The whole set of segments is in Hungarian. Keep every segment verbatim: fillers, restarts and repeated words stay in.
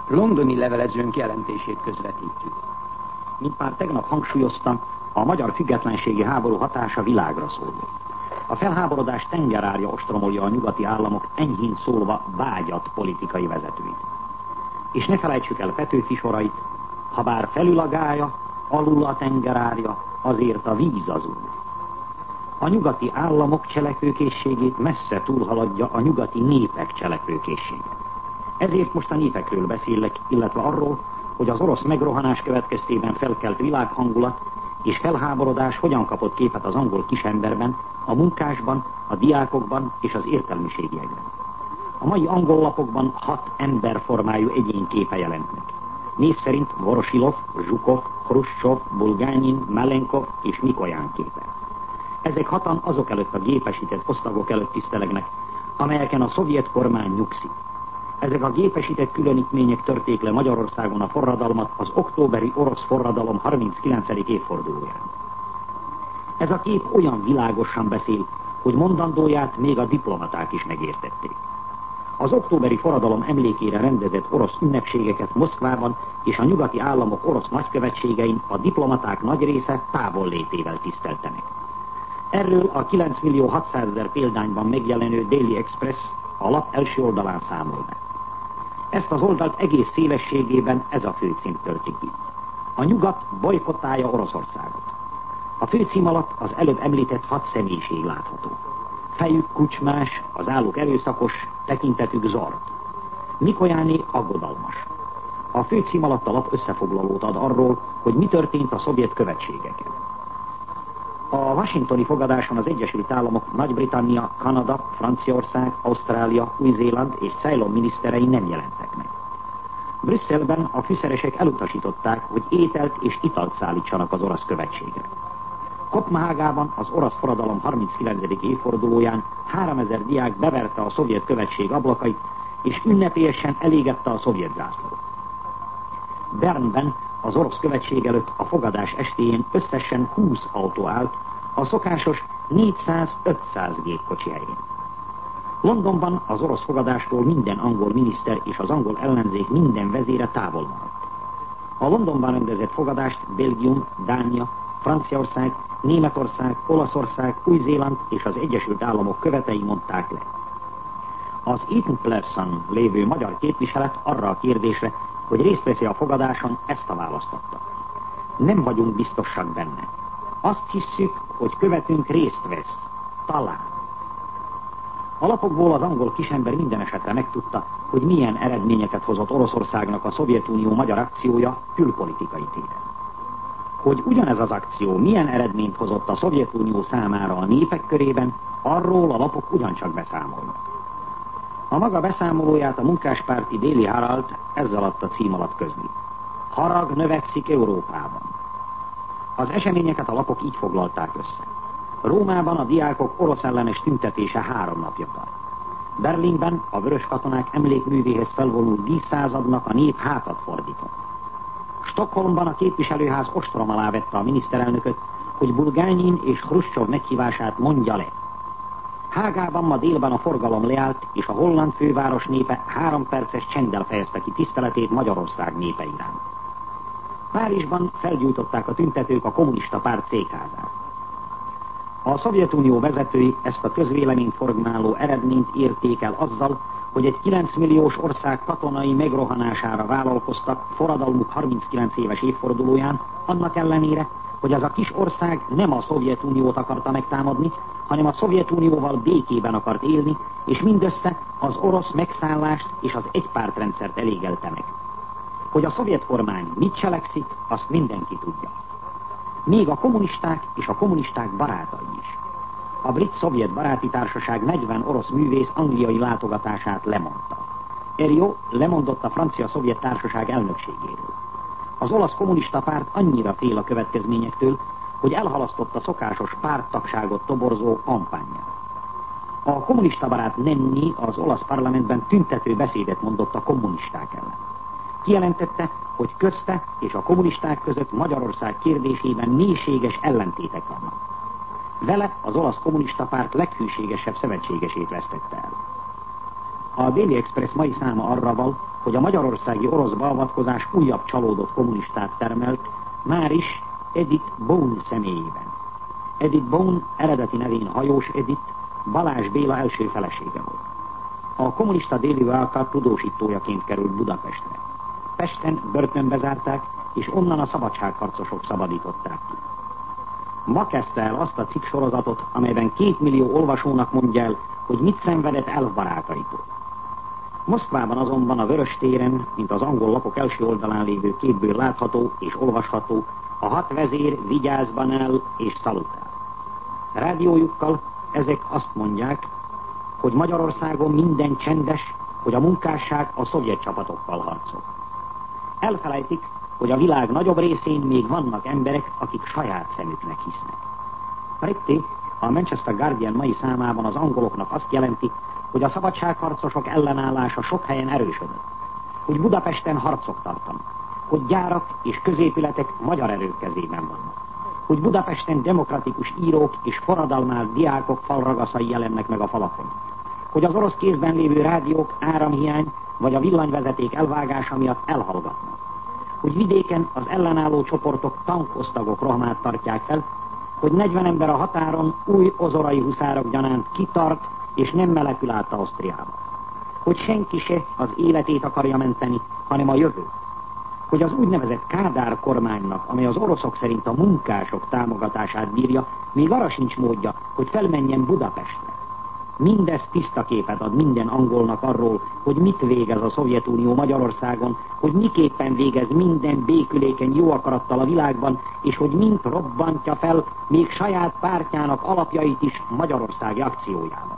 londoni levelezőnk jelentését közvetítjük. Mint már tegnap hangsúlyoztam, a magyar függetlenségi háború hatása világra szóló. A felháborodás tengerárja ostromolja a nyugati államok enyhén szólva vágyat politikai vezetőit. És ne felejtsük el Petőfi sorait, ha bár felül a gálya, alul a tengerárja, azért a víz az úr. A nyugati államok cselekvőkészségét messze túlhaladja a nyugati népek cselekvőkészsége. Ezért most a népekről beszélek, illetve arról, hogy az orosz megrohanás következtében felkelt világhangulat és felháborodás hogyan kapott képet az angol kisemberben, a munkásban, a diákokban és az értelmiségiekben. A mai angol lapokban hat emberformájú egyénképe jelent meg. Név szerint Vorosilov, Zsukov, Hruscsov, Bulgányin, Malenkov és Mikolyán képe. Ezek hatan azok előtt a gépesített osztagok előtt tisztelegnek, amelyeken a szovjet kormány nyugszik. Ezek a gépesített különítmények törték le Magyarországon a forradalmat az októberi orosz forradalom harminckilencedik évfordulóján. Ez a kép olyan világosan beszél, hogy mondandóját még a diplomaták is megértették. Az októberi forradalom emlékére rendezett orosz ünnepségeket Moszkvában és a nyugati államok orosz nagykövetségein a diplomaták nagy része távollétével tisztelte meg. Erről a kilenc millió hatszázezer példányban megjelenő Daily Express a lap első oldalán számol be. Ezt az oldalt egész szélességében ez a főcím tölti ki. A nyugat bojkottálja Oroszországot. A főcím alatt az előbb említett hat személyiség látható. Fejük kucsmás, az álluk erőszakos, tekintetük zord. Mikolyáné aggodalmas. A főcím alatt a lap összefoglalót ad arról, hogy mi történt a szovjet követségeken. A washingtoni fogadáson az Egyesült Államok, Nagy-Britannia, Kanada, Franciaország, Ausztrália, Új-Zéland és Ceylon miniszterei nem jelentek meg. Brüsszelben a fűszeresek elutasították, hogy ételt és italt szállítsanak az orosz követségre. Koppenhágában az orosz forradalom harminckilencedik évfordulóján háromezer diák beverte a szovjet követség ablakait, és ünnepélyesen elégette a szovjet zászlót. Bernben az orosz követség előtt a fogadás estéjén összesen húsz autó állt, a szokásos négyszáz-ötszáz gépkocsi helyén. Londonban az orosz fogadástól minden angol miniszter és az angol ellenzék minden vezére távol maradt. A Londonban rendezett fogadást Belgium, Dánia, Franciaország, Németország, Olaszország, Új-Zéland és az Egyesült Államok követei mondták le. Az Eton Place-on lévő magyar képviselet arra a kérdésre, hogy részt veszi a fogadáson, ezt a választotta. Nem vagyunk biztosak benne. Azt hisszük, hogy követünk részt vesz. Talán. A lapokból az angol kisember minden esetre megtudta, hogy milyen eredményeket hozott Oroszországnak a Szovjetunió magyar akciója külpolitikai téren. Hogy ugyanez az akció milyen eredményt hozott a Szovjetunió számára a népek körében, arról a lapok ugyancsak beszámolnak. A maga beszámolóját a munkáspárti Daily Herald ezzel adta cím alatt közli. Harag növekszik Európában. Az eseményeket a lapok így foglalták össze. Rómában a diákok orosz ellenes tüntetése három napja tart. Berlinben a vörös katonák emlékművéhez felvonult díszszázadnak a nép hátat fordított. Stockholmban a képviselőház ostrom alá vette a miniszterelnököt, hogy Bulgányin és Hruscsov meghívását mondja le. Hágában ma délben a forgalom leállt, és a holland főváros népe három perces csenddel fejezte ki tiszteletét Magyarország népe iránt. Párizsban felgyújtották a tüntetők a kommunista párt székházát. A Szovjetunió vezetői ezt a közvéleményt formáló eredményt érték el azzal, hogy egy kilenc milliós ország katonai megrohanására vállalkoztak forradalmuk harminckilenc éves évfordulóján, annak ellenére, hogy az a kis ország nem a Szovjetuniót akarta megtámadni, hanem a Szovjetunióval békében akart élni, és mindössze az orosz megszállást és az egypártrendszert elégelte meg. Hogy a szovjet kormány mit cselekszik, azt mindenki tudja. Még a kommunisták és a kommunisták barátai is. A brit-szovjet baráti társaság negyven orosz művész angliai látogatását lemondta. Erió lemondott a francia-szovjet társaság elnökségéről. Az olasz kommunista párt annyira fél a következményektől, hogy elhalasztotta szokásos párttagságot toborzó kampányát. A kommunista barát Nenni az olasz parlamentben tüntető beszédet mondott a kommunisták ellen. Kijelentette, hogy közte és a kommunisták között Magyarország kérdésében mélységes ellentétek vannak. Vele az olasz kommunista párt leghűségesebb szövetségesét vesztette el. A Daily Express mai száma arra val, hogy a magyarországi orosz beavatkozás újabb csalódott kommunistát termelt, már is Edith Bone személyében. Edith Bone eredeti nevén Hajós Edith, Balázs Béla első felesége volt. A kommunista Déli Válka tudósítójaként került Budapestre. Pesten börtönbe zárták, és onnan a szabadságharcosok szabadították ki. Ma kezdte el azt a cikk sorozatot, amelyben két millió olvasónak mondja el, hogy mit szenvedett el barátaitól. Moszkvában azonban a Vörös téren, mint az angol lapok első oldalán lévő képből látható és olvasható, a hat vezér vigyázban el és szalutál. Rádiójukkal ezek azt mondják, hogy Magyarországon minden csendes, hogy a munkásság a szovjet csapatokkal harcol. Elfelejtik, hogy a világ nagyobb részén még vannak emberek, akik saját szemüknek hisznek. Pretty a Manchester Guardian mai számában az angoloknak azt jelenti, hogy a szabadságharcosok ellenállása sok helyen erősödött, hogy Budapesten harcok tartanak, hogy gyárak és középületek magyar erők kezében vannak, hogy Budapesten demokratikus írók és forradalmált diákok falragaszai jelennek meg a falakon, hogy az orosz kézben lévő rádiók áramhiány vagy a villanyvezeték elvágása miatt elhallgatnak, hogy vidéken az ellenálló csoportok tankosztagok rohamát tartják fel, hogy negyven ember a határon új ozorai huszárok gyanánt kitart és nem menekül át Ausztriába, hogy senki se az életét akarja menteni, hanem a jövőt, hogy az úgynevezett Kádár kormánynak, amely az oroszok szerint a munkások támogatását bírja, még arra sincs módja, hogy felmenjen Budapestre. Mindez tiszta képet ad minden angolnak arról, hogy mit végez a Szovjetunió Magyarországon, hogy miképpen végez minden békülékeny jó akarattal a világban, és hogy mint robbantja fel még saját pártjának alapjait is magyarországi akciójával.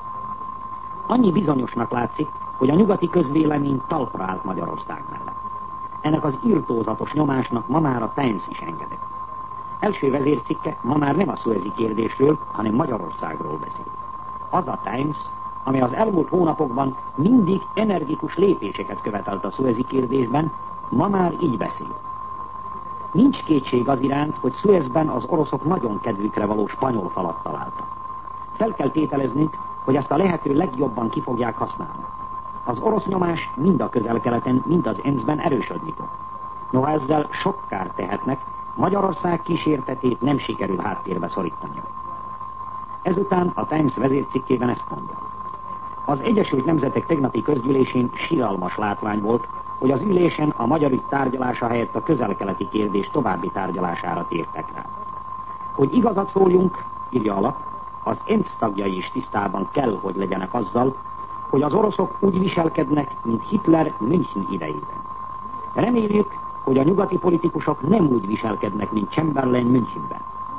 Annyi bizonyosnak látszik, hogy a nyugati közvélemény talpra állt Magyarország mellett. Ennek az irtózatos nyomásnak ma már a Times is engedett. Első vezércikke ma már nem a szuezi kérdésről, hanem Magyarországról beszél. Az a Times, amely az elmúlt hónapokban mindig energikus lépéseket követelt a szuezi kérdésben, ma már így beszél. Nincs kétség az iránt, hogy Szuezben az oroszok nagyon kedvükre való spanyol falat találtak. Fel kell tételeznünk, hogy ezt a lehető legjobban ki fogják használni. Az orosz nyomás mind a Közel-Keleten, mind az é en es-ben erősödni fog. Noha ezzel sok kárt tehetnek, Magyarország kísértetét nem sikerül háttérbe szorítania. Ezután a Times vezércikkében ezt mondja. Az Egyesült Nemzetek tegnapi közgyűlésén siralmas látvány volt, hogy az ülésen a magyar ügy tárgyalása helyett a közel-keleti kérdés további tárgyalására tértek rá. Hogy igazat szóljunk, írja a lap, az é en es tagjai is tisztában kell, hogy legyenek azzal, hogy az oroszok úgy viselkednek, mint Hitler München idejében. Reméljük, hogy a nyugati politikusok nem úgy viselkednek, mint Chamberlain Münchenben.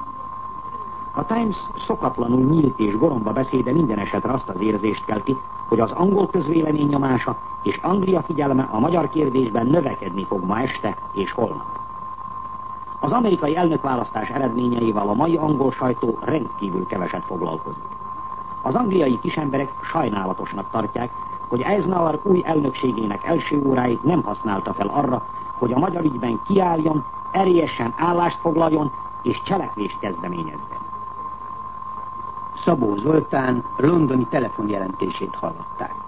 A Times szokatlanul nyílt és goromba beszéde minden esetre azt az érzést kelti, hogy az angol közvélemény nyomása és Anglia figyelme a magyar kérdésben növekedni fog ma este és holnap. Az amerikai elnökválasztás eredményeivel a mai angol sajtó rendkívül keveset foglalkozik. Az angliai kisemberek sajnálatosnak tartják, hogy Eisenhower új elnökségének első óráit nem használta fel arra, hogy a magyar ügyben kiálljon, erélyesen állást foglaljon és cselekvést kezdeményezzen. Szabó Zoltán londoni telefonjelentését hallották.